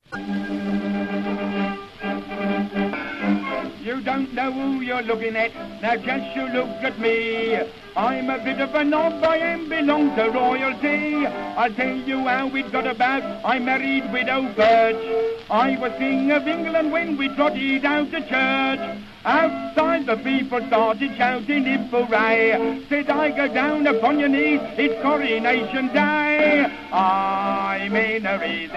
You don't know who you're looking at, now just you look at me. I'm a bit of a knob, I am belong to royalty. I'll tell you how it got about, I married Widow Birch. I was King of England when we trotted out to church. Outside the people started shouting hip hooray. Said I go down upon your knees, it's Coronation Day. I'm in a easy